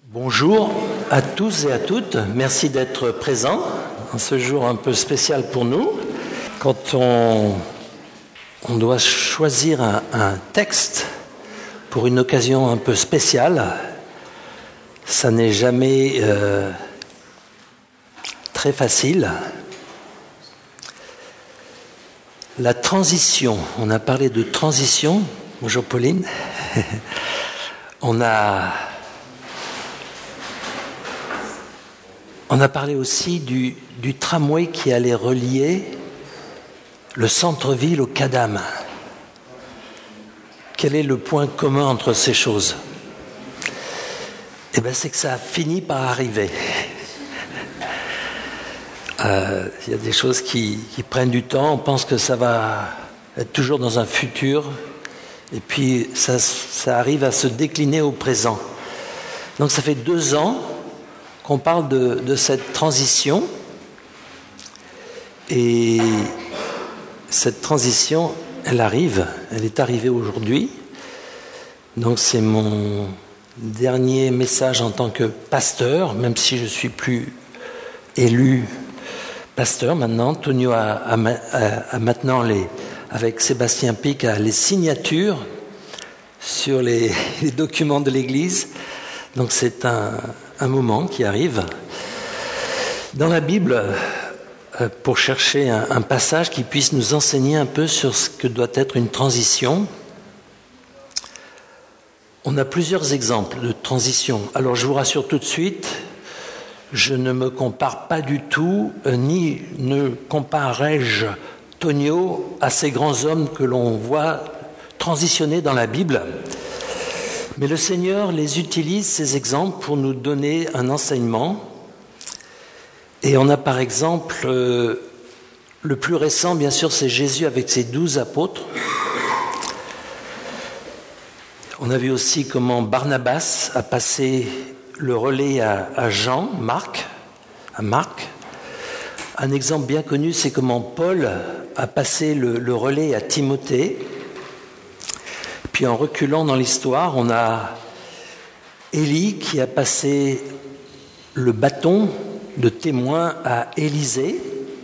Bonjour à tous et à toutes, merci d'être présents en ce jour un peu spécial pour nous. Quand on doit choisir un texte pour une occasion un peu spéciale, ça n'est jamais très facile. La transition, on a parlé de transition, bonjour Pauline, on a parlé aussi du tramway qui allait relier le centre-ville au Cadam. Quel est le point commun entre ces choses ? Eh bien, c'est que ça a fini par arriver. Il y a des choses qui prennent du temps, on pense que ça va être toujours dans un futur, et puis ça arrive à se décliner au présent. Donc ça fait 2 ans qu'on parle de cette transition, et cette transition, elle est arrivée aujourd'hui. Donc c'est mon dernier message en tant que pasteur, même si je ne suis plus élu pasteur maintenant. Tonio a maintenant, avec Sébastien Pic, les signatures sur les documents de l'Église. Donc c'est un moment qui arrive. Dans la Bible, pour chercher un passage qui puisse nous enseigner un peu sur ce que doit être une transition, on a plusieurs exemples de transition. Alors je vous rassure tout de suite, je ne me compare pas du tout, ni ne comparerai-je Tonio à ces grands hommes que l'on voit transitionner dans la Bible. Mais le Seigneur les utilise, ces exemples, pour nous donner un enseignement. Et on a par exemple, le plus récent, bien sûr, c'est Jésus avec ses 12 apôtres. On a vu aussi comment Barnabas a passé le relais à Marc. Un exemple bien connu, c'est comment Paul a passé le relais à Timothée. Puis en reculant dans l'histoire, on a Élie qui a passé le bâton de témoin à Élisée.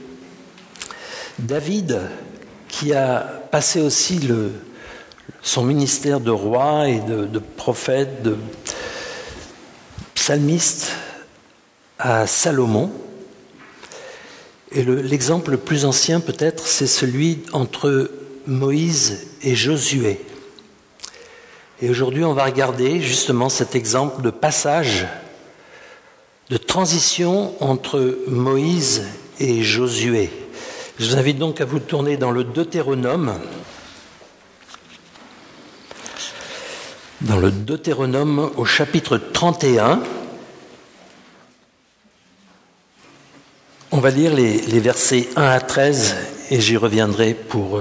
David qui a passé aussi son ministère de roi et de prophète, de psalmiste à Salomon. Et l'exemple le plus ancien peut-être, c'est celui entre Moïse et Josué. Et aujourd'hui, on va regarder justement cet exemple de passage, de transition entre Moïse et Josué. Je vous invite donc à vous tourner dans le Deutéronome. Dans le Deutéronome au chapitre 31, on va lire les versets 1 à 13 et j'y reviendrai pour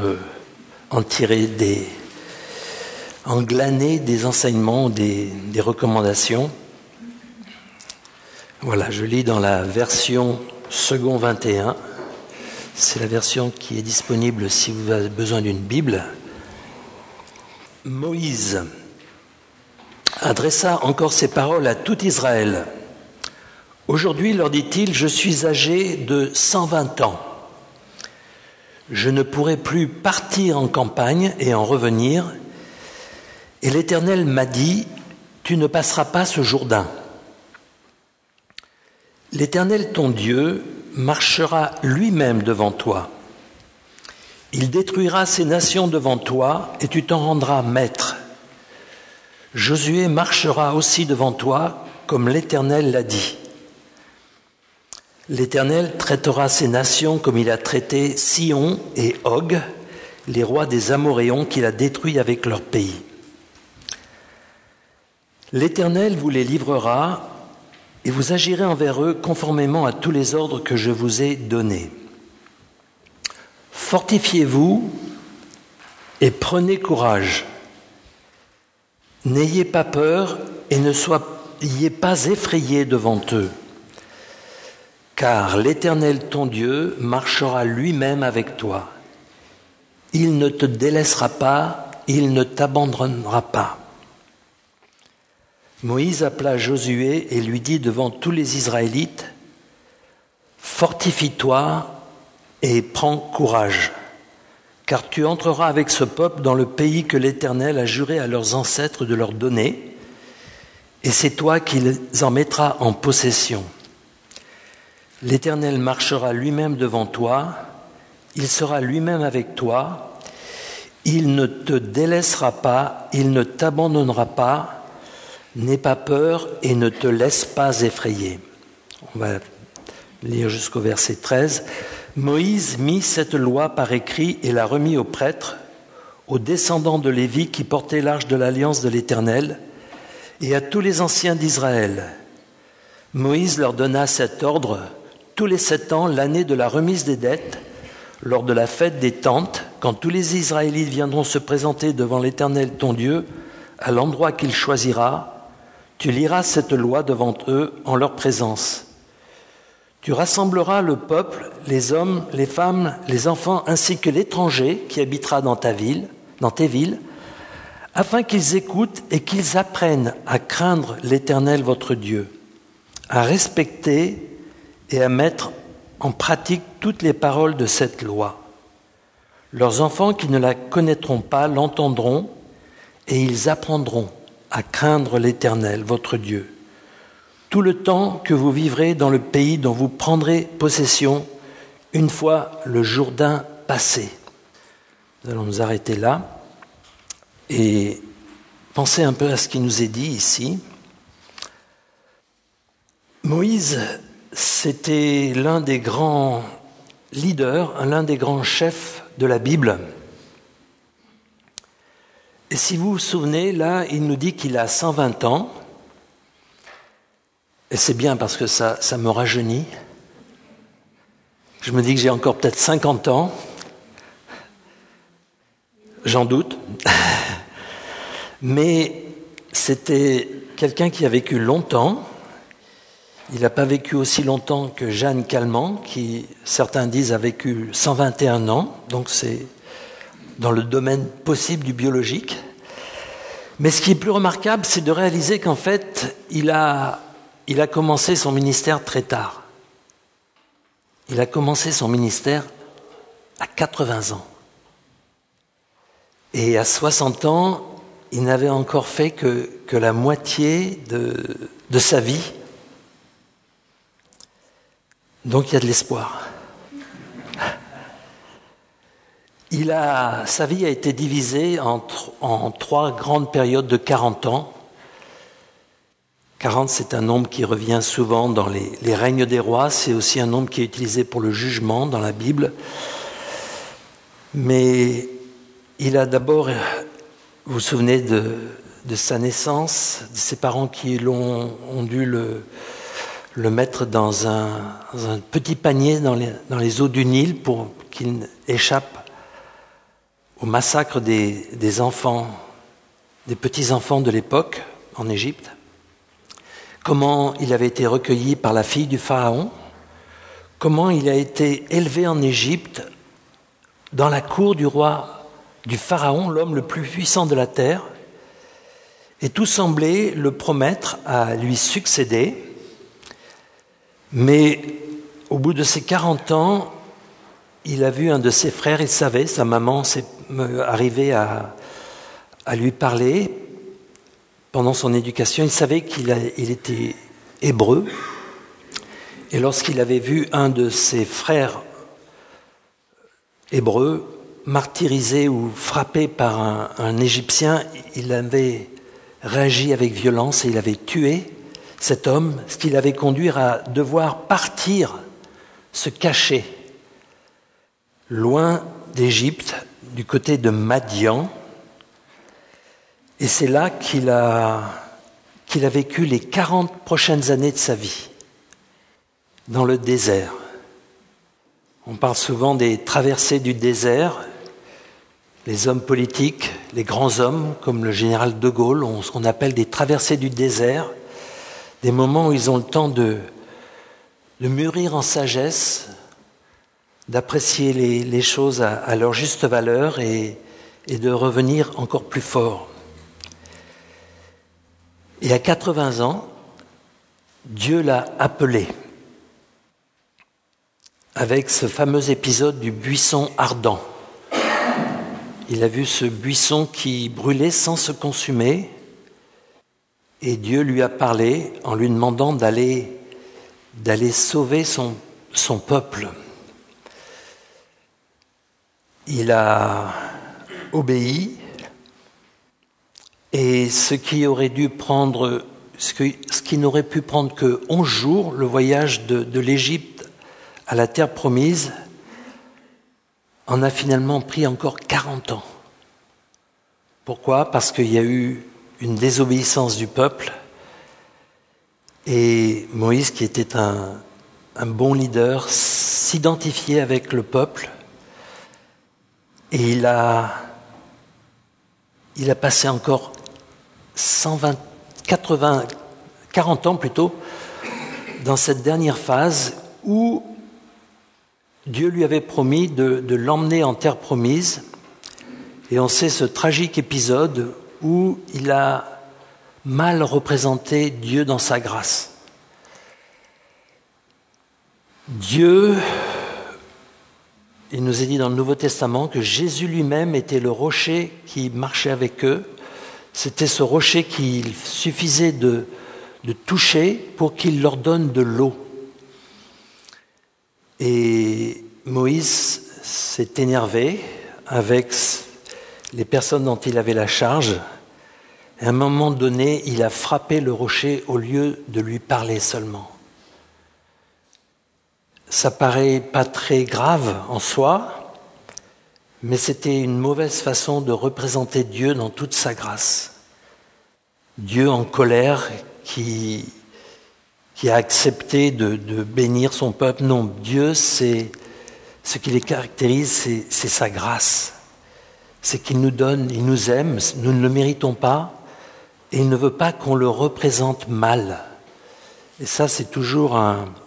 en glaner des enseignements, des recommandations. Voilà, je lis dans la version second 21. C'est la version qui est disponible si vous avez besoin d'une Bible. Moïse adressa encore ces paroles à tout Israël. Aujourd'hui, leur dit-il, je suis âgé de 120 ans. Je ne pourrai plus partir en campagne et en revenir. Et l'Éternel m'a dit, tu ne passeras pas ce Jourdain. L'Éternel, ton Dieu, marchera lui-même devant toi. Il détruira ces nations devant toi et tu t'en rendras maître. Josué marchera aussi devant toi, comme l'Éternel l'a dit. L'Éternel traitera ces nations comme il a traité Sihon et Og, les rois des Amoréens qu'il a détruits avec leur pays. L'Éternel vous les livrera et vous agirez envers eux conformément à tous les ordres que je vous ai donnés. Fortifiez-vous et prenez courage. N'ayez pas peur et ne soyez pas effrayés devant eux, car l'Éternel ton Dieu marchera lui-même avec toi. Il ne te délaissera pas, il ne t'abandonnera pas. Moïse appela Josué et lui dit devant tous les Israélites, « Fortifie-toi et prends courage, car tu entreras avec ce peuple dans le pays que l'Éternel a juré à leurs ancêtres de leur donner, et c'est toi qui les en mettras en possession. L'Éternel marchera lui-même devant toi, il sera lui-même avec toi, il ne te délaissera pas, il ne t'abandonnera pas, n'aie pas peur et ne te laisse pas effrayer. » On va lire jusqu'au verset 13. « Moïse mit cette loi par écrit et la remit aux prêtres, aux descendants de Lévi qui portaient l'arche de l'alliance de l'Éternel, et à tous les anciens d'Israël. Moïse leur donna cet ordre tous les 7 ans, l'année de la remise des dettes, lors de la fête des tentes, quand tous les Israélites viendront se présenter devant l'Éternel ton Dieu, à l'endroit qu'il choisira, tu liras cette loi devant eux en leur présence. Tu rassembleras le peuple, les hommes, les femmes, les enfants, ainsi que l'étranger qui habitera dans tes villes, afin qu'ils écoutent et qu'ils apprennent à craindre l'Éternel votre Dieu, à respecter et à mettre en pratique toutes les paroles de cette loi. Leurs enfants qui ne la connaîtront pas l'entendront et ils apprendront à craindre l'Éternel, votre Dieu, tout le temps que vous vivrez dans le pays dont vous prendrez possession une fois le Jourdain passé. » Nous allons nous arrêter là et penser un peu à ce qui nous est dit ici. Moïse, c'était l'un des grands leaders, l'un des grands chefs de la Bible. Et si vous vous souvenez, là, il nous dit qu'il a 120 ans. Et c'est bien parce que ça me rajeunit. Je me dis que j'ai encore peut-être 50 ans. J'en doute. Mais c'était quelqu'un qui a vécu longtemps. Il n'a pas vécu aussi longtemps que Jeanne Calment, qui, certains disent, a vécu 121 ans. Donc c'est dans le domaine possible du biologique. Mais ce qui est plus remarquable, c'est de réaliser qu'en fait, il a commencé son ministère très tard. Il a commencé son ministère à 80 ans. Et à 60 ans, il n'avait encore fait que la moitié de sa vie. Donc il y a de l'espoir. Sa vie a été divisée en 3 grandes périodes de 40 ans. 40, c'est un nombre qui revient souvent dans les règnes des rois. C'est aussi un nombre qui est utilisé pour le jugement dans la Bible. Mais il a d'abord, vous vous souvenez de sa naissance, de ses parents qui ont dû le mettre dans un petit panier dans les eaux du Nil pour qu'il échappe au massacre des enfants, des petits-enfants de l'époque en Égypte. Comment il avait été recueilli par la fille du Pharaon, comment il a été élevé en Égypte dans la cour du roi du Pharaon, l'homme le plus puissant de la terre, et tout semblait le promettre à lui succéder. Mais au bout de ses 40 ans, il a vu un de ses frères, il savait, sa maman s'est arrivée à lui parler pendant son éducation. Il savait qu'il était hébreu. Et lorsqu'il avait vu un de ses frères hébreux martyrisé ou frappé par un Égyptien, il avait réagi avec violence et il avait tué cet homme, ce qui l'avait conduit à devoir partir, se cacher, loin d'Égypte, du côté de Madian. Et c'est là qu'il a vécu les 40 prochaines années de sa vie, dans le désert. On parle souvent des traversées du désert. Les hommes politiques, les grands hommes, comme le général de Gaulle, ont ce qu'on appelle des traversées du désert, des moments où ils ont le temps de mûrir en sagesse, d'apprécier les choses à leur juste valeur et de revenir encore plus fort. Et à 80 ans, Dieu l'a appelé avec ce fameux épisode du buisson ardent. Il a vu ce buisson qui brûlait sans se consumer et Dieu lui a parlé en lui demandant d'aller sauver son peuple. Il a obéi et ce qui n'aurait pu prendre que 11 jours, le voyage de l'Égypte à la terre promise, en a finalement pris encore 40 ans. Pourquoi ? Parce qu'il y a eu une désobéissance du peuple et Moïse, qui était un bon leader, s'identifiait avec le peuple et il a passé encore 40 ans plutôt, dans cette dernière phase où Dieu lui avait promis de l'emmener en terre promise. Et on sait ce tragique épisode où il a mal représenté Dieu dans sa grâce. Dieu, il nous est dit dans le Nouveau Testament que Jésus lui-même était le rocher qui marchait avec eux. C'était ce rocher qu'il suffisait de toucher pour qu'il leur donne de l'eau. Et Moïse s'est énervé avec les personnes dont il avait la charge. Et à un moment donné, il a frappé le rocher au lieu de lui parler seulement. Ça paraît pas très grave en soi, mais c'était une mauvaise façon de représenter Dieu dans toute sa grâce. Dieu en colère qui a accepté de bénir son peuple. Non, Dieu, ce qui les caractérise, c'est sa grâce. C'est qu'il nous donne, il nous aime, nous ne le méritons pas, et il ne veut pas qu'on le représente mal. Et ça, c'est toujours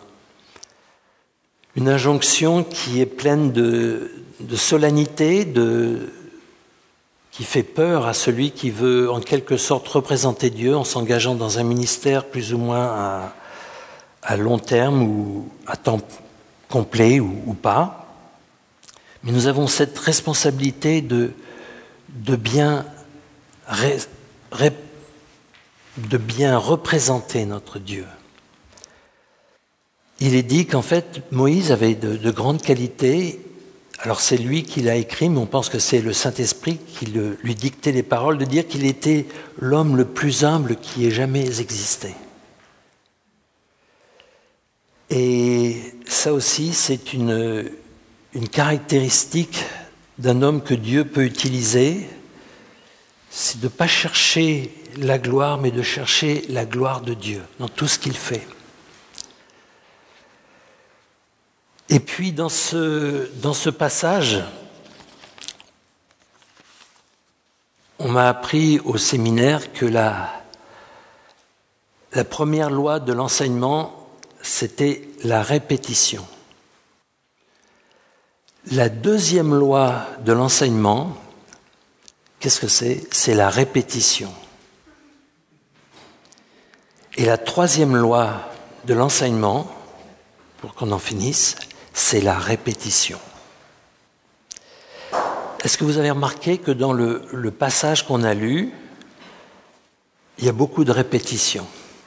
une injonction qui est pleine de solennité, qui fait peur à celui qui veut en quelque sorte représenter Dieu en s'engageant dans un ministère plus ou moins à long terme ou à temps complet ou pas. Mais nous avons cette responsabilité de bien représenter notre Dieu. Il est dit qu'en fait, Moïse avait de grandes qualités. Alors c'est lui qui l'a écrit, mais on pense que c'est le Saint-Esprit qui lui dictait les paroles, de dire qu'il était l'homme le plus humble qui ait jamais existé. Et ça aussi, c'est une caractéristique d'un homme que Dieu peut utiliser, c'est de ne pas chercher la gloire, mais de chercher la gloire de Dieu dans tout ce qu'il fait. Et puis dans ce passage, on m'a appris au séminaire que la première loi de l'enseignement, c'était la répétition. La deuxième loi de l'enseignement, qu'est-ce que c'est ? C'est la répétition. Et la troisième loi de l'enseignement, pour qu'on en finisse, c'est la répétition. Est-ce que vous avez remarqué que dans le passage qu'on a lu, il y a beaucoup de répétitions ?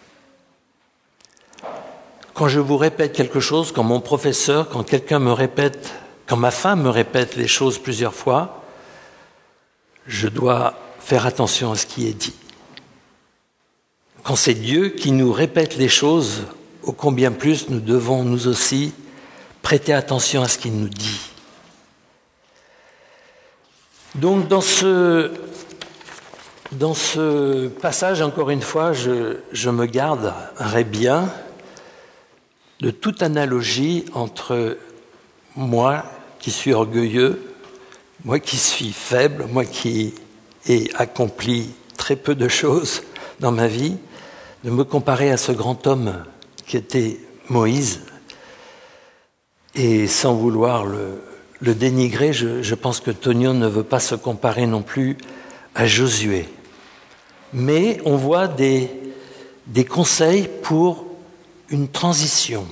Quand je vous répète quelque chose, quand mon professeur, quand quelqu'un me répète, quand ma femme me répète les choses plusieurs fois, je dois faire attention à ce qui est dit. Quand c'est Dieu qui nous répète les choses, ô combien plus nous devons nous aussi prêter attention à ce qu'il nous dit. Donc dans ce passage, encore une fois, je me garderai bien de toute analogie entre moi qui suis orgueilleux, moi qui suis faible, moi qui ai accompli très peu de choses dans ma vie, de me comparer à ce grand homme qui était Moïse. Et sans vouloir le dénigrer, je pense que Tonio ne veut pas se comparer non plus à Josué. Mais on voit des des conseils pour une transition.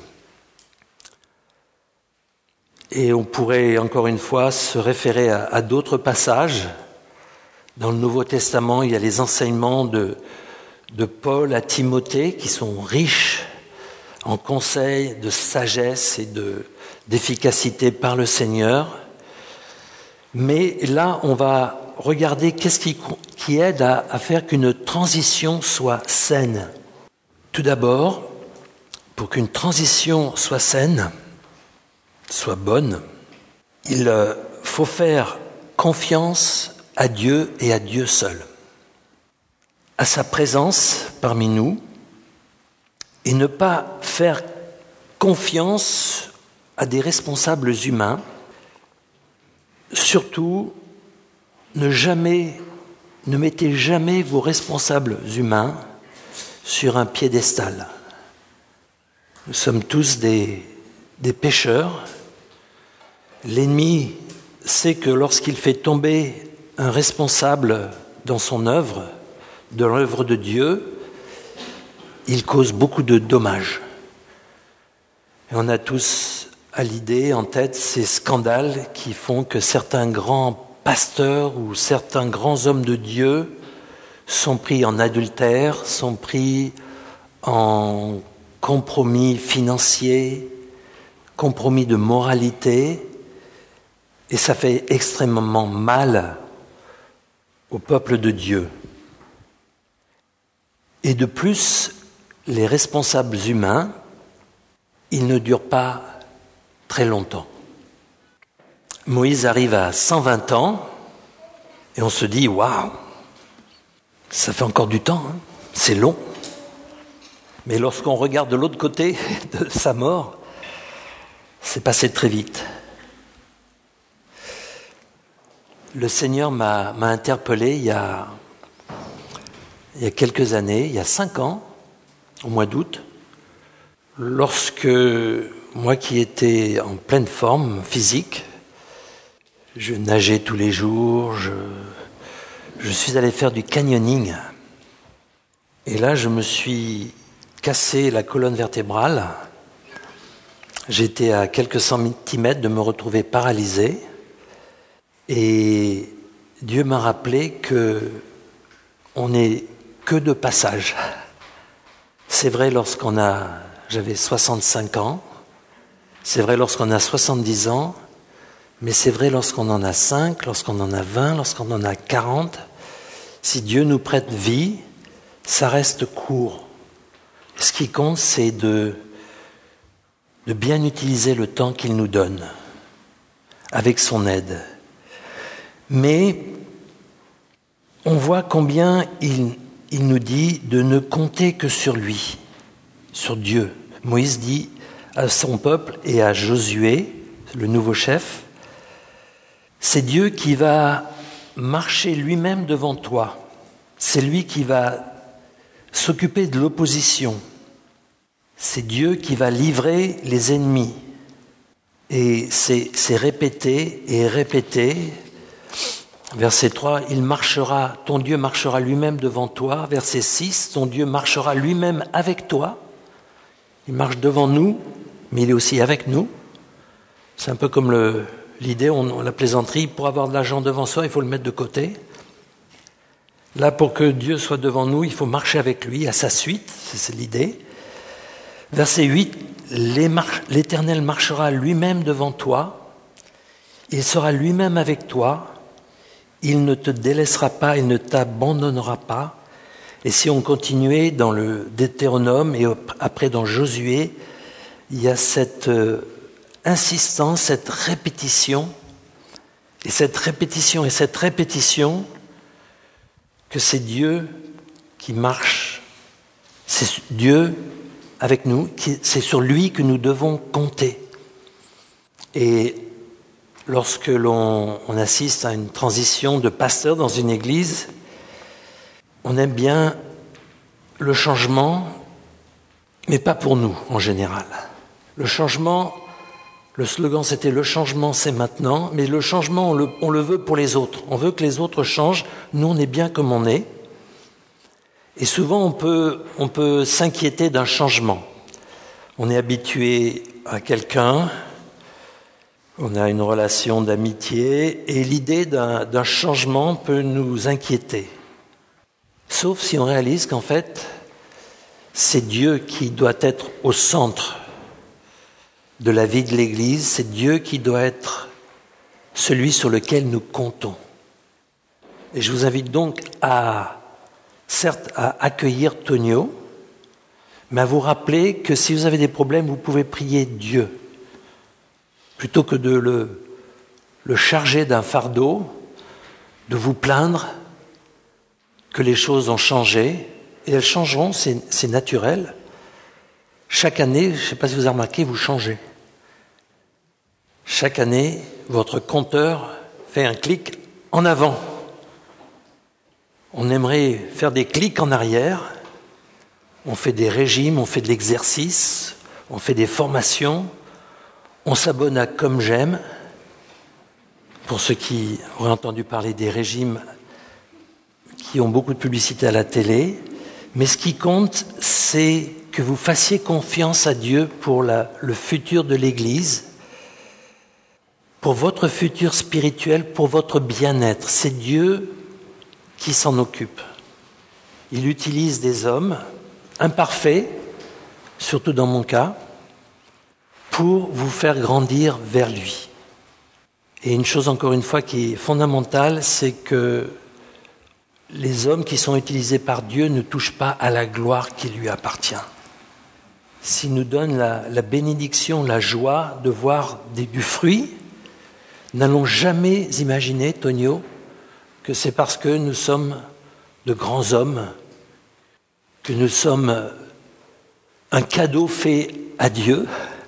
Et on pourrait encore une fois se référer à d'autres passages. Dans le Nouveau Testament, il y a les enseignements de Paul à Timothée qui sont riches en conseils de sagesse et d'efficacité par le Seigneur. Mais là, on va regarder qu'est-ce qui aide à faire qu'une transition soit saine. Tout d'abord, pour qu'une transition soit saine, soit bonne, il faut faire confiance à Dieu et à Dieu seul, à sa présence parmi nous, et ne pas faire confiance à des responsables humains. Surtout, ne mettez jamais vos responsables humains sur un piédestal. Nous sommes tous des pécheurs. L'ennemi sait que lorsqu'il fait tomber un responsable dans son œuvre, de l'œuvre de Dieu, il cause beaucoup de dommages. Et on a tous à l'idée, en tête, ces scandales qui font que certains grands pasteurs ou certains grands hommes de Dieu sont pris en adultère, sont pris en compromis financiers, compromis de moralité, et ça fait extrêmement mal au peuple de Dieu. Et de plus, les responsables humains, ils ne durent pas très longtemps. Moïse arrive à 120 ans et on se dit « Waouh, ça fait encore du temps, hein, c'est long ». Mais lorsqu'on regarde de l'autre côté de sa mort, c'est passé très vite. Le Seigneur m'a interpellé il y a quelques années, il y a 5 ans, au mois d'août, lorsque moi qui étais en pleine forme physique, je nageais tous les jours, je suis allé faire du canyoning. Et là, je me suis cassé la colonne vertébrale. J'étais à quelques centimètres de me retrouver paralysé. Et Dieu m'a rappelé que on n'est que de passage. C'est vrai j'avais 65 ans, c'est vrai lorsqu'on a 70 ans, mais c'est vrai lorsqu'on en a 5, lorsqu'on en a 20, lorsqu'on en a 40. Si Dieu nous prête vie, ça reste court. Ce qui compte, c'est de bien utiliser le temps qu'il nous donne, avec son aide. Mais on voit combien il nous dit de ne compter que sur lui, sur Dieu. Moïse dit à son peuple et à Josué, le nouveau chef, c'est Dieu qui va marcher lui-même devant toi. C'est lui qui va s'occuper de l'opposition. C'est Dieu qui va livrer les ennemis. Et c'est répété et répété. Verset 3, ton Dieu marchera lui-même devant toi. Verset 6, ton Dieu marchera lui-même avec toi. Il marche devant nous, mais il est aussi avec nous. C'est un peu comme l'idée, la plaisanterie, pour avoir de l'argent devant soi, il faut le mettre de côté. Là, pour que Dieu soit devant nous, il faut marcher avec lui, à sa suite, c'est l'idée. Verset 8, l'Éternel marchera lui-même devant toi, il sera lui-même avec toi, il ne te délaissera pas, il ne t'abandonnera pas. Et si on continuait dans le Deutéronome et après dans Josué, il y a cette insistance, cette répétition, et cette répétition et cette répétition, que c'est Dieu qui marche, c'est Dieu avec nous, c'est sur lui que nous devons compter. Et lorsque l'on assiste à une transition de pasteur dans une église, on aime bien le changement, mais pas pour nous en général. Le changement, le slogan c'était « Le changement c'est maintenant », mais le changement on le veut pour les autres. On veut que les autres changent, nous on est bien comme on est. Et souvent, on peut s'inquiéter d'un changement. On est habitué à quelqu'un, on a une relation d'amitié, et l'idée d'un changement peut nous inquiéter. Sauf si on réalise qu'en fait, c'est Dieu qui doit être au centre de la vie de l'Église, c'est Dieu qui doit être celui sur lequel nous comptons. Et je vous invite donc certes à accueillir Tonio, mais à vous rappeler que si vous avez des problèmes, vous pouvez prier Dieu. Plutôt que de le charger d'un fardeau, de vous plaindre que les choses ont changé, et elles changeront, c'est naturel. Chaque année, je ne sais pas si vous avez remarqué, vous changez. Chaque année, votre compteur fait un clic en avant. On aimerait faire des clics en arrière. On fait des régimes, on fait de l'exercice, on fait des formations, on s'abonne à Comme J'aime. Pour ceux qui auraient entendu parler des régimes qui ont beaucoup de publicité à la télé. Mais ce qui compte, c'est que vous fassiez confiance à Dieu pour le futur de l'Église, pour votre futur spirituel, pour votre bien-être. C'est Dieu qui s'en occupe. Il utilise des hommes imparfaits, surtout dans mon cas, pour vous faire grandir vers lui. Et une chose encore une fois qui est fondamentale, c'est que les hommes qui sont utilisés par Dieu ne touchent pas à la gloire qui lui appartient. S'il nous donne la bénédiction, la joie de voir du fruit, n'allons jamais imaginer, Tonio, que c'est parce que nous sommes de grands hommes, que nous sommes un cadeau fait à Dieu.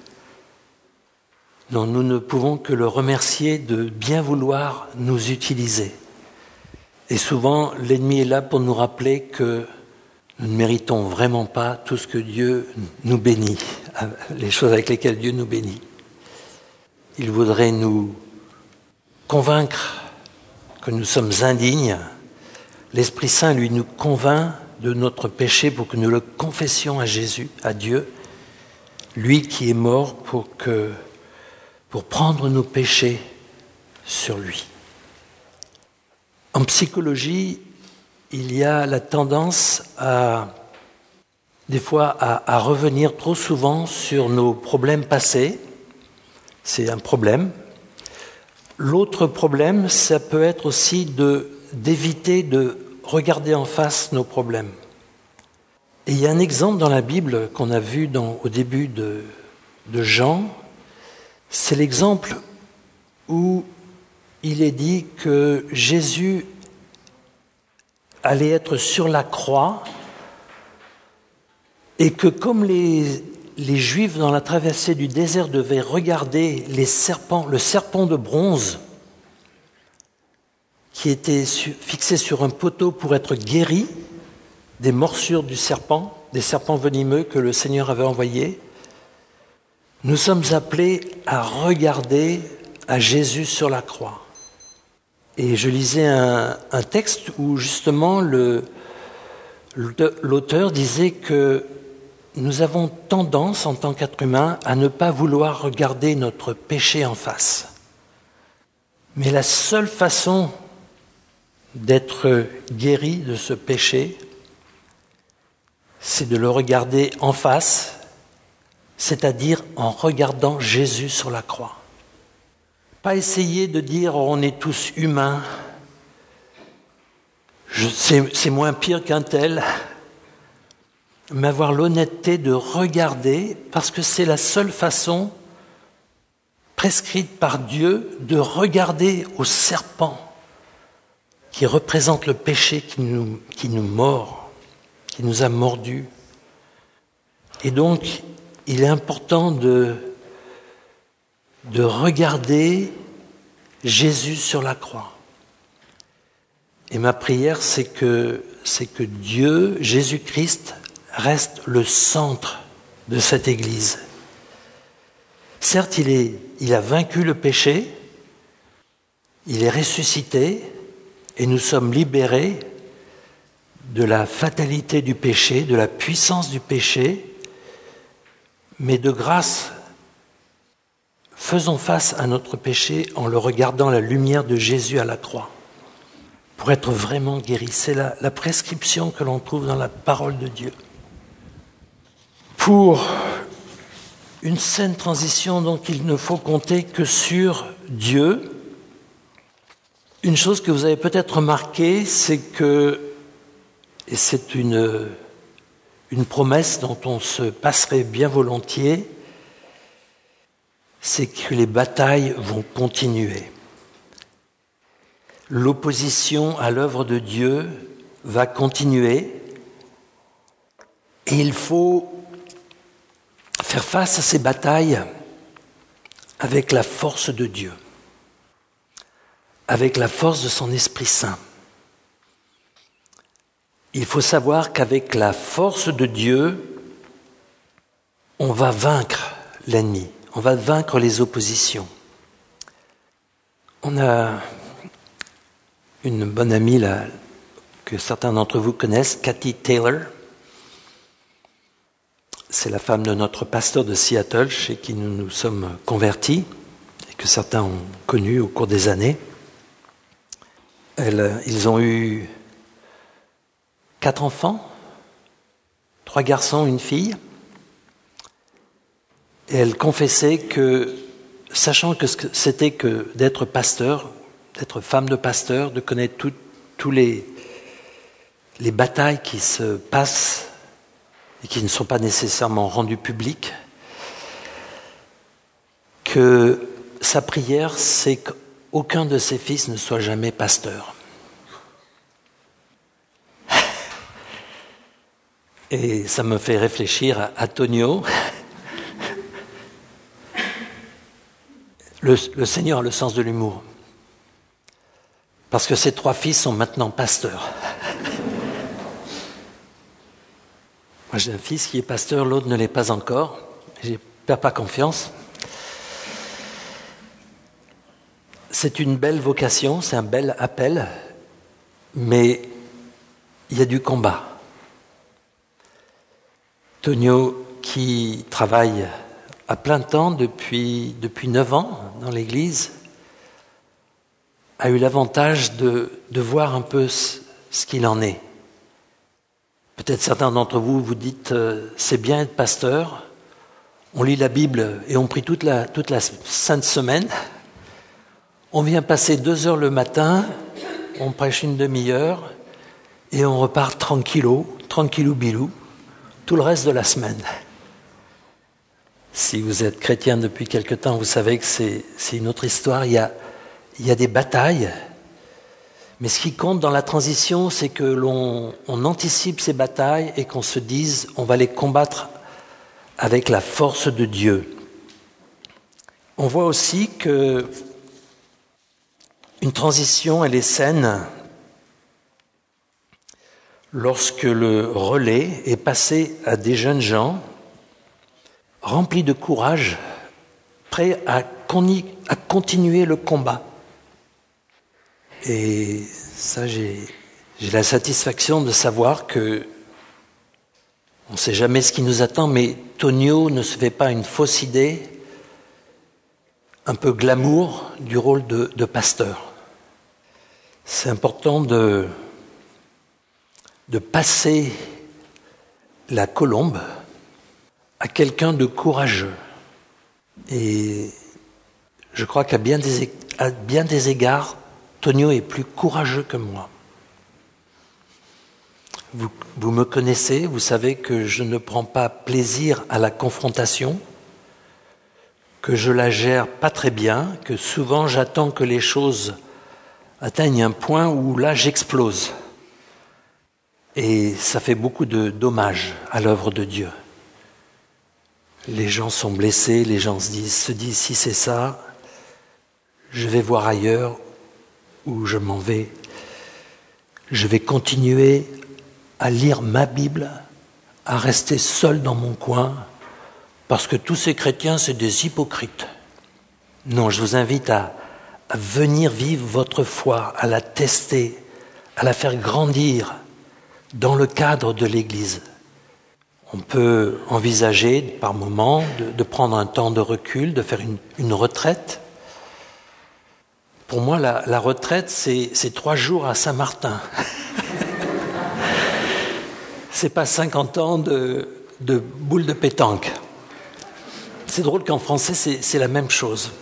Non, nous ne pouvons que le remercier de bien vouloir nous utiliser. Et souvent, l'ennemi est là pour nous rappeler que nous ne méritons vraiment pas tout ce que Dieu nous bénit, les choses avec lesquelles Dieu nous bénit. Il voudrait nous convaincre que nous sommes indignes. L'Esprit Saint, lui, nous convainc de notre péché pour que nous le confessions à Jésus, à Dieu, lui qui est mort pour prendre nos péchés sur lui. En psychologie, il y a la tendance des fois à revenir trop souvent sur nos problèmes passés. C'est un problème. L'autre problème, ça peut être aussi d'éviter de regarder en face nos problèmes. Et il y a un exemple dans la Bible qu'on a vu au début de Jean. C'est l'exemple où il est dit que Jésus allait être sur la croix et que comme les Juifs dans la traversée du désert devaient regarder le serpent de bronze qui était fixé sur un poteau pour être guéri des morsures du serpent, des serpents venimeux que le Seigneur avait envoyés, nous sommes appelés à regarder à Jésus sur la croix. Et je lisais un texte où justement l'auteur disait que nous avons tendance en tant qu'être humain à ne pas vouloir regarder notre péché en face. Mais la seule façon d'être guéri de ce péché, c'est de le regarder en face, c'est-à-dire en regardant Jésus sur la croix. Pas essayer de dire on est tous humains, c'est moins pire qu'un tel, mais avoir l'honnêteté de regarder, parce que c'est la seule façon prescrite par Dieu de regarder au serpent qui représente le péché qui nous mord, qui nous a mordus. Et donc, il est important de regarder Jésus sur la croix. Et ma prière, c'est que Dieu, Jésus-Christ, reste le centre de cette Église. Certes, il a vaincu le péché, il est ressuscité, et nous sommes libérés de la fatalité du péché, de la puissance du péché, mais de grâce, faisons face à notre péché en le regardant à la lumière de Jésus à la croix, pour être vraiment guéri. C'est la prescription que l'on trouve dans la parole de Dieu. Pour une saine transition, donc, il ne faut compter que sur Dieu. Une chose que vous avez peut-être remarqué, c'est que, et c'est une promesse dont on se passerait bien volontiers, c'est que les batailles vont continuer. L'opposition à l'œuvre de Dieu va continuer et il faut faire face à ces batailles avec la force de Dieu, avec la force de son Esprit Saint. Il faut savoir qu'avec la force de Dieu, on va vaincre l'ennemi, on va vaincre les oppositions. On a une bonne amie là, que certains d'entre vous connaissent, Kathy Taylor. C'est la femme de notre pasteur de Seattle, chez qui nous nous sommes convertis, et que certains ont connu au cours des années. Ils ont eu 4 enfants, 3 garçons, 1 fille. Et elle confessait que, sachant que c'était que d'être pasteur, d'être femme de pasteur, de connaître tous les batailles qui se passent et qui ne sont pas nécessairement rendues publiques, que sa prière, c'est qu'aucun de ses fils ne soit jamais pasteur. Et ça me fait réfléchir à Tonio. Le Seigneur a le sens de l'humour. Parce que ses 3 fils sont maintenant pasteurs. Moi, j'ai un fils qui est pasteur, l'autre ne l'est pas encore. Je ne perds pas confiance. C'est une belle vocation, c'est un bel appel, mais il y a du combat. Tonio, qui travaille à plein temps depuis 9 ans dans l'Église, a eu l'avantage de voir un peu ce qu'il en est. Peut-être certains d'entre vous vous dites c'est bien être pasteur, on lit la Bible et on prie toute la sainte semaine, on vient passer 2 heures le matin, on prêche une demi-heure et on repart tranquillou bilou, tout le reste de la semaine. Si vous êtes chrétien depuis quelque temps, vous savez que c'est une autre histoire. Il y a des batailles, mais ce qui compte dans la transition, c'est que l'on anticipe ces batailles et qu'on se dise on va les combattre avec la force de Dieu. On voit aussi que une transition, elle est saine lorsque le relais est passé à des jeunes gens remplis de courage, prêts à continuer le combat. Et ça, j'ai la satisfaction de savoir que on ne sait jamais ce qui nous attend, mais Tonio ne se fait pas une fausse idée, un peu glamour du rôle de pasteur. C'est important de passer la colombe à quelqu'un de courageux. Et je crois qu'à bien des égards, Tonio est plus courageux que moi. Vous me connaissez, vous savez que je ne prends pas plaisir à la confrontation, que je la gère pas très bien, que souvent j'attends que les choses atteignent un point où là j'explose. Et ça fait beaucoup de dommages à l'œuvre de Dieu. Les gens sont blessés, les gens se disent si c'est ça, je vais voir ailleurs où je m'en vais. Je vais continuer à lire ma Bible, à rester seul dans mon coin, parce que tous ces chrétiens, c'est des hypocrites. Non, je vous invite à venir vivre votre foi, à la tester, à la faire grandir dans le cadre de l'Église. On peut envisager par moment de prendre un temps de recul, de faire une retraite. Pour moi, la retraite, c'est 3 jours à Saint-Martin. C'est pas 50 ans de boule de pétanque. C'est drôle qu'en français, c'est la même chose.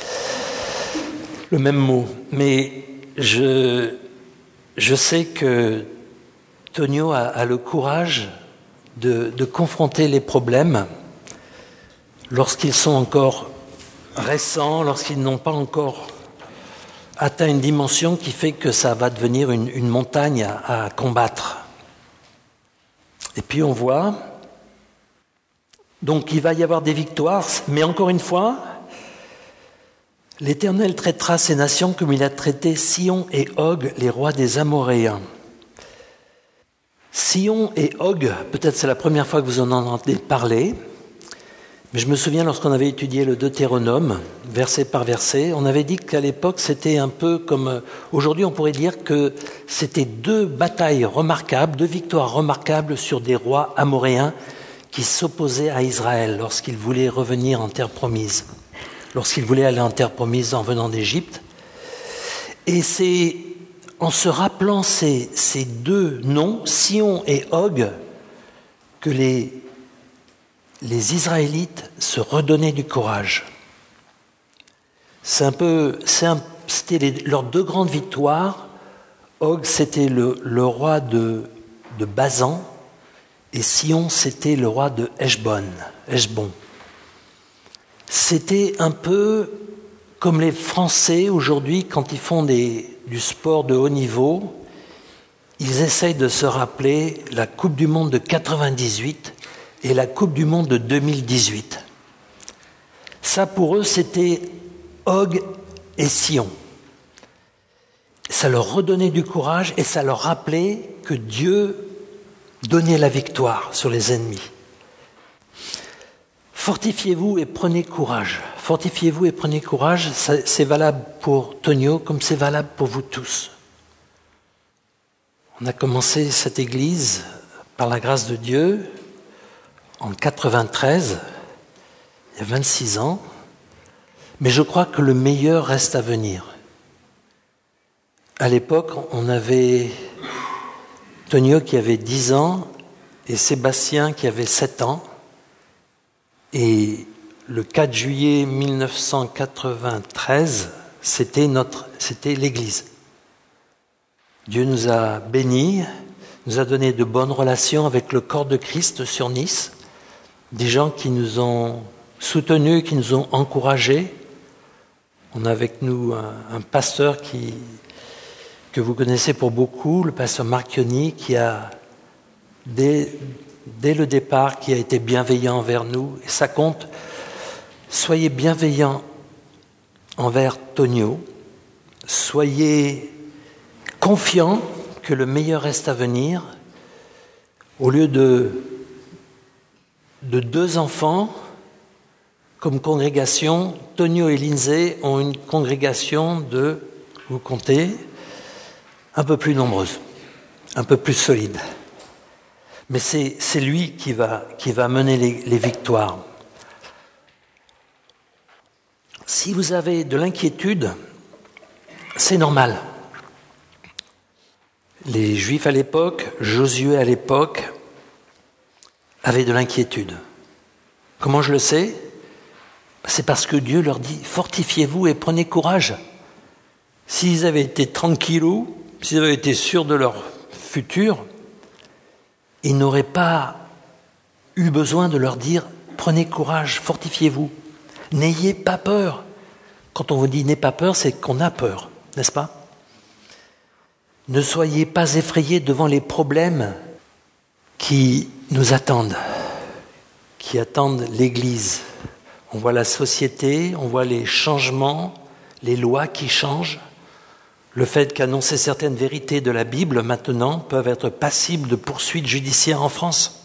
Le même mot. Mais je sais que Tonio a le courage de confronter les problèmes lorsqu'ils sont encore récents, lorsqu'ils n'ont pas encore atteint une dimension qui fait que ça va devenir une montagne à combattre. Et puis on voit, donc il va y avoir des victoires, mais encore une fois, l'Éternel traitera ces nations comme il a traité Sihon et Og, les rois des Amoréens. Sihon et Og, peut-être c'est la première fois que vous en entendez parler, mais je me souviens lorsqu'on avait étudié le Deutéronome, verset par verset, on avait dit qu'à l'époque c'était un peu comme... Aujourd'hui on pourrait dire que c'était 2 batailles remarquables, 2 victoires remarquables sur des rois amoréens qui s'opposaient à Israël lorsqu'ils voulaient revenir en terre promise, lorsqu'ils voulaient aller en terre promise en venant d'Égypte. Et c'est en se rappelant ces 2 noms, Sihon et Og, que les Israélites se redonnaient du courage. C'était leurs 2 grandes victoires. Og, c'était le roi de Basan, et Sihon, c'était le roi de Heshbon. C'était un peu comme les Français aujourd'hui, quand ils font du sport de haut niveau, ils essayent de se rappeler la Coupe du Monde de 98 et la Coupe du Monde de 2018. Ça, pour eux, c'était Og et Sihon. Ça leur redonnait du courage et ça leur rappelait que Dieu donnait la victoire sur les ennemis. Fortifiez-vous et prenez courage. Fortifiez-vous et prenez courage, c'est valable pour Tonio comme c'est valable pour vous tous. On a commencé cette église par la grâce de Dieu en 93, il y a 26 ans, mais je crois que le meilleur reste à venir. À l'époque, on avait Tonio qui avait 10 ans et Sébastien qui avait 7 ans. Et le 4 juillet 1993, c'était l'église. Dieu nous a bénis, nous a donné de bonnes relations avec le corps de Christ sur Nice, des gens qui nous ont soutenus, qui nous ont encouragés. On a avec nous un pasteur que vous connaissez pour beaucoup, le pasteur Marchioni, qui a, dès le départ, qui a été bienveillant envers nous. Et ça compte. Soyez bienveillants envers Tonio. Soyez confiants que le meilleur reste à venir. Au lieu de 2 enfants comme congrégation, Tonio et Lindsay ont une congrégation de, vous comptez, un peu plus nombreuse, un peu plus solide. Mais c'est lui qui va mener les victoires. Si vous avez de l'inquiétude, c'est normal. Les Juifs à l'époque, Josué à l'époque, avaient de l'inquiétude. Comment je le sais ? C'est parce que Dieu leur dit « Fortifiez-vous et prenez courage ». S'ils avaient été tranquillous, s'ils avaient été sûrs de leur futur, ils n'auraient pas eu besoin de leur dire « Prenez courage, fortifiez-vous, n'ayez pas peur ». Quand on vous dit « n'ayez pas peur », c'est qu'on a peur, n'est-ce pas ? Ne soyez pas effrayés devant les problèmes qui nous attendent, qui attendent l'Église. On voit la société, on voit les changements, les lois qui changent. Le fait qu'annoncer certaines vérités de la Bible maintenant peuvent être passibles de poursuites judiciaires en France.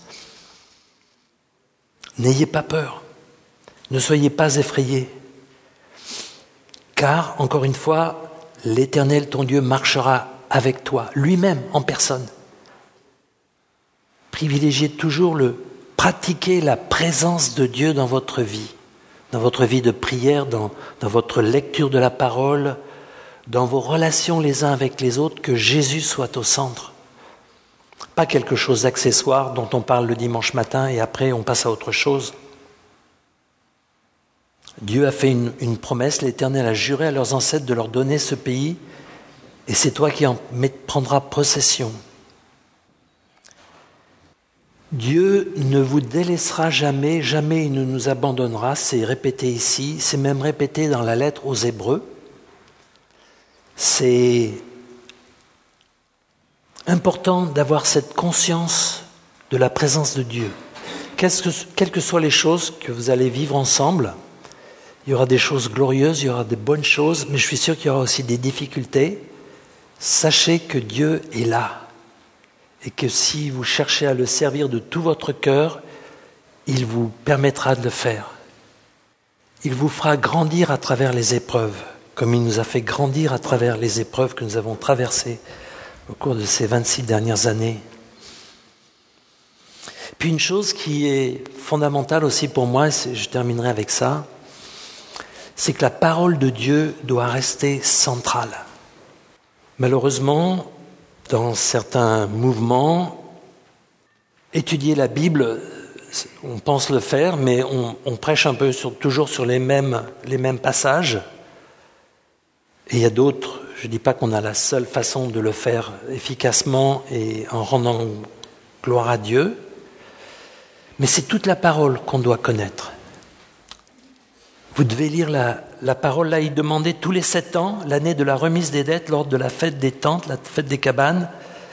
N'ayez pas peur, ne soyez pas effrayés, car, encore une fois, l'Éternel, ton Dieu, marchera avec toi, lui-même en personne. privilégiez toujours pratiquer la présence de Dieu dans votre vie de prière, dans votre lecture de la parole, dans vos relations les uns avec les autres, que Jésus soit au centre. Pas quelque chose d'accessoire dont on parle le dimanche matin et après on passe à autre chose. Dieu a fait une promesse, l'Éternel a juré à leurs ancêtres de leur donner ce pays et c'est toi qui en prendras possession. Dieu ne vous délaissera jamais, jamais il ne nous abandonnera, c'est répété ici, c'est même répété dans la lettre aux Hébreux. C'est important d'avoir cette conscience de la présence de Dieu. Quelles que soient les choses que vous allez vivre ensemble, il y aura des choses glorieuses, il y aura des bonnes choses, mais je suis sûr qu'il y aura aussi des difficultés. Sachez que Dieu est là et que si vous cherchez à le servir de tout votre cœur, il vous permettra de le faire. Il vous fera grandir à travers les épreuves, comme il nous a fait grandir à travers les épreuves que nous avons traversées au cours de ces 26 dernières années. Puis une chose qui est fondamentale aussi pour moi, et je terminerai avec ça, c'est que la parole de Dieu doit rester centrale. Malheureusement, dans certains mouvements, étudier la Bible, on pense le faire, mais on prêche un peu toujours sur les mêmes passages. Et il y a d'autres, je ne dis pas qu'on a la seule façon de le faire efficacement et en rendant gloire à Dieu, mais c'est toute la parole qu'on doit connaître. Vous devez lire la parole. Là, il demandait tous les 7 ans, l'année de la remise des dettes, lors de la fête des tentes, la fête des cabanes.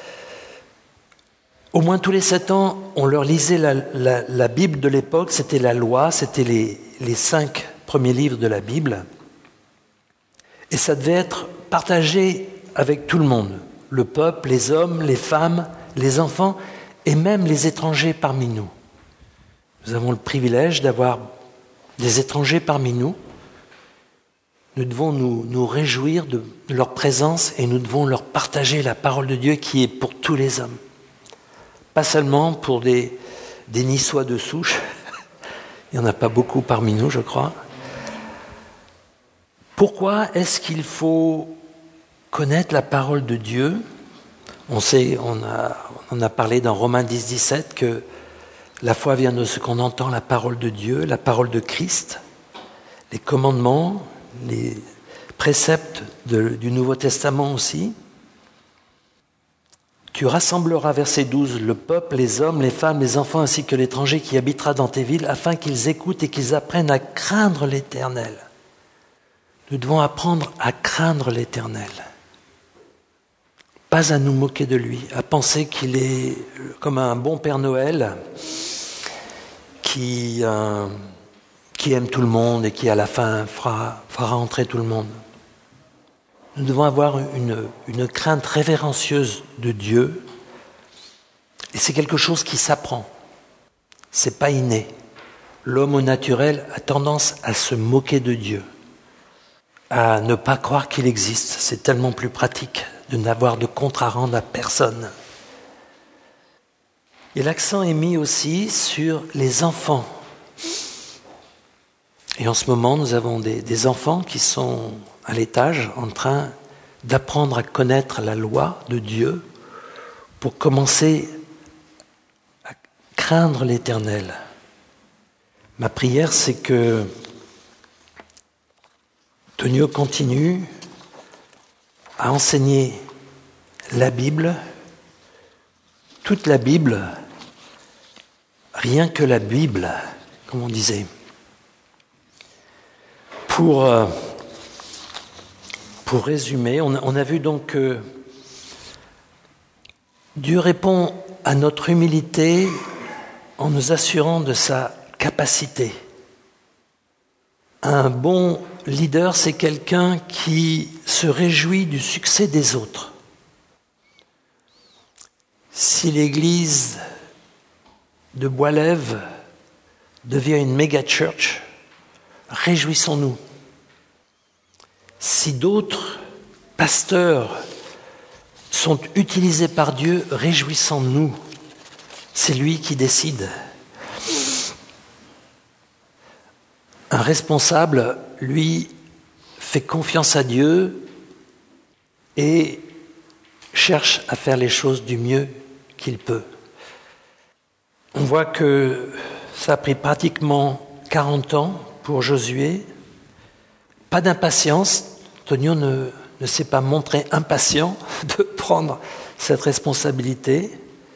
Au moins tous les 7 ans, on leur lisait la Bible de l'époque, c'était la loi, c'était les 5 premiers livres de la Bible. Et ça devait être partagé avec tout le monde, le peuple, les hommes, les femmes, les enfants et même les étrangers parmi nous. Nous avons le privilège d'avoir des étrangers parmi nous. Nous devons nous réjouir de leur présence et nous devons leur partager la parole de Dieu qui est pour tous les hommes. Pas seulement pour des Niçois de souche, il n'y en a pas beaucoup parmi nous, je crois. Pourquoi est-ce qu'il faut connaître la parole de Dieu ? On sait, on en a parlé dans Romains 10, 17, que la foi vient de ce qu'on entend, la parole de Dieu, la parole de Christ, les commandements, les préceptes du Nouveau Testament aussi. Tu rassembleras, verset 12, le peuple, les hommes, les femmes, les enfants ainsi que l'étranger qui habitera dans tes villes, afin qu'ils écoutent et qu'ils apprennent à craindre l'Éternel. Nous devons apprendre à craindre l'Éternel. Pas à nous moquer de lui, à penser qu'il est comme un bon Père Noël qui aime tout le monde et qui à la fin fera rentrer tout le monde. Nous devons avoir une crainte révérencieuse de Dieu et c'est quelque chose qui s'apprend. C'est pas inné. L'homme au naturel a tendance à se moquer de Dieu, à ne pas croire qu'il existe. C'est tellement plus pratique de n'avoir de compte à rendre à personne. Et l'accent est mis aussi sur les enfants. Et en ce moment, nous avons des enfants qui sont à l'étage en train d'apprendre à connaître la loi de Dieu pour commencer à craindre l'Éternel. Ma prière, c'est que Tonio continue à enseigner la Bible, toute la Bible, rien que la Bible, comme on disait. Pour résumer, on a vu donc que Dieu répond à notre humilité en nous assurant de sa capacité. Un bon leader, c'est quelqu'un qui se réjouit du succès des autres. Si l'église de Bois-Lève devient une méga church, réjouissons-nous. Si d'autres pasteurs sont utilisés par Dieu, réjouissons-nous. C'est lui qui décide. Un responsable, lui, fait confiance à Dieu et cherche à faire les choses du mieux qu'il peut. On voit que ça a pris pratiquement 40 ans pour Josué. Pas d'impatience. Tonio ne s'est pas montré impatient de prendre cette responsabilité.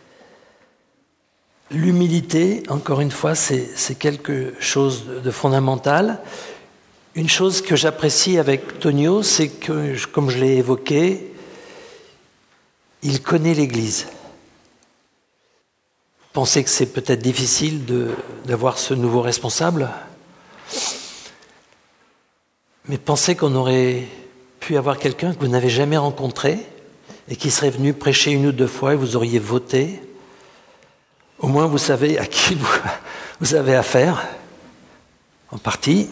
L'humilité, encore une fois, c'est quelque chose de fondamental. Une chose que j'apprécie avec Tonio, c'est que, comme je l'ai évoqué, il connaît l'Église. Pensez que c'est peut-être difficile d'avoir ce nouveau responsable, mais pensez qu'on aurait pu avoir quelqu'un que vous n'avez jamais rencontré et qui serait venu prêcher 1 ou 2 fois et vous auriez voté. Au moins vous savez à qui vous avez affaire, en partie.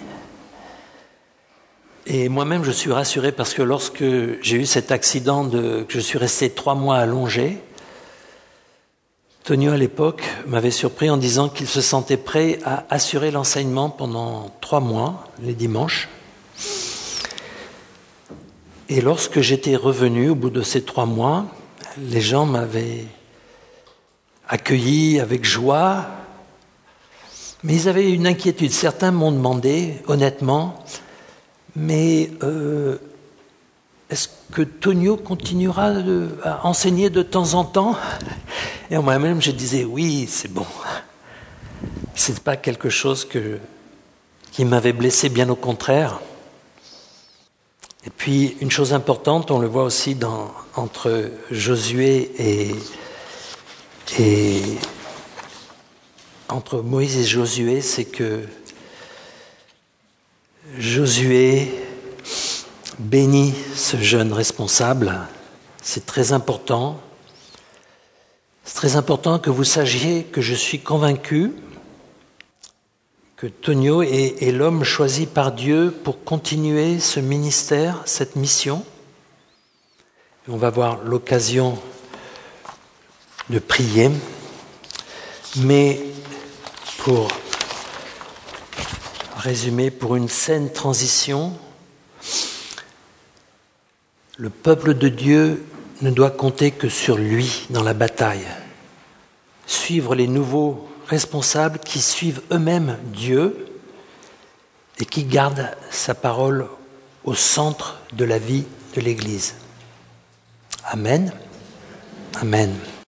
Et moi-même je suis rassuré parce que lorsque j'ai eu cet accident que je suis resté 3 mois allongé, Tonio à l'époque m'avait surpris en disant qu'il se sentait prêt à assurer l'enseignement pendant 3 mois, les dimanches. Et lorsque j'étais revenu au bout de ces 3 mois, les gens m'avaient accueilli avec joie, mais ils avaient une inquiétude. Certains m'ont demandé, honnêtement, mais est-ce que Tonio continuera à enseigner de temps en temps ? Et moi-même, je disais, oui, c'est bon. C'est pas quelque chose qui m'avait blessé, bien au contraire. Et puis, une chose importante, on le voit aussi entre Josué et entre Moïse et Josué, c'est que Josué bénit ce jeune responsable. C'est très important. C'est très important que vous sachiez que je suis convaincu que Tonio est l'homme choisi par Dieu pour continuer ce ministère, cette mission. On va avoir l'occasion de prier, mais pour résumer, pour une saine transition, le peuple de Dieu ne doit compter que sur lui dans la bataille. Suivre les nouveaux responsables qui suivent eux-mêmes Dieu et qui gardent sa parole au centre de la vie de l'Église. Amen. Amen.